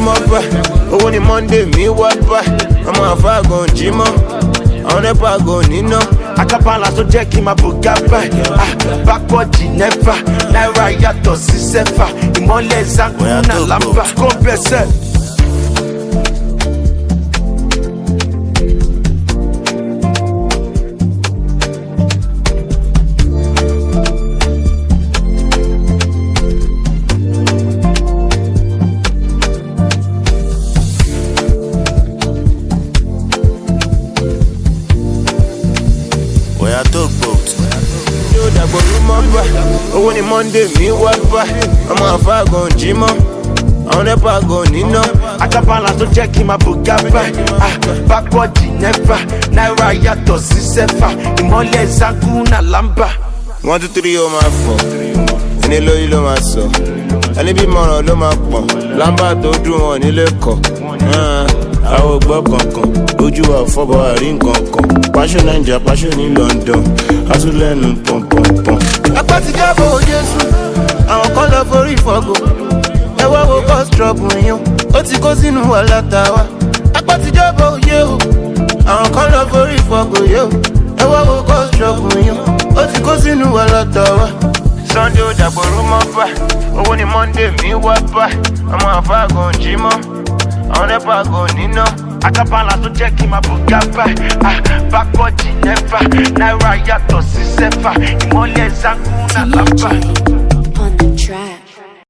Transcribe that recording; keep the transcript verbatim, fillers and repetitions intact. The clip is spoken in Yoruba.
mọ́ bá owó ni Monday mi wá bá ọmọ àfáàgàn jí mọ́ àwọn nepa go níná acapella tó jẹ́ kí n máa bògá báyìí bákọ́ọ̀dì nẹ́fà náírà yàtọ̀ sí sẹ́fà ìmọ̀lẹ̀ zakuna lámbà kó bẹ́sẹ̀. Yóò dàgbò rúmọ́ bá owó ni Monday mi wá bá ọmọ àfáàgàn jí mọ́ àwọn nepa go níná acapella tó jẹ́ kí n máa bògá báyìí bákọ́ọ̀dì nẹ́fà náírà yàtọ̀ sí sẹ́fà ìmọ̀lẹ̀ zakuna lámbà. one two three ó máa fọ̀ ẹni lórí ló máa sọ ẹni bí mọ̀ràn ló máa pọ̀ lámbà tó dùn wọn nílé kọ̀ àwọn ògbọ́ kankan ojú wa fọ́bọ̀ àrí nǹkan kan pàṣẹ Naija pàṣẹ ní London asúlẹ̀nu pọ̀npọ̀npọ̀n. apá ti jábọ̀ Jésù àwọn kan lọ forí fọ́gò ẹ wá wo cause trouble yín ó ti kó sínú wàhálà tàwa. apá ti jábọ̀ òye o àwọn kan lọ forí fọ́gò yé o ẹ wá wo cause trouble yín ó ti kó sínú wàhálà tàwa. Sunday ó dàgbòrú mọ́ bá owó ni Monday mi wá bá ọmọ àfáàgàn jí mọ́ àwọn nepa go níná acapella tó jẹ́ kí n máa bògá báyìí bákọ́ọ̀dì nẹ́fà náírà yàtọ̀ sí sẹ́fà ìmọ̀lẹ̀ zakuna lámbà.